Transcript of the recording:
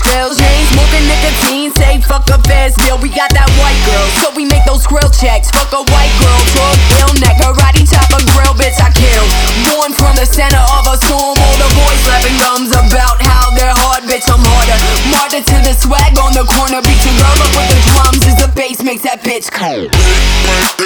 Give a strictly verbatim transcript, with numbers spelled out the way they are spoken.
pills. Chain smoking nicotine, say fuck a fast meal. We got that white girl, so we make those grill checks. Fuck a white girl, drug, ill neck, karate chop a grill, bitch I kill. Born from the center of a storm, all the boys slapping gums about how they're hard, bitch I'm harder. Martyr to the swag on the corner, beat your girl up with the drums as the bass makes that bitch cold.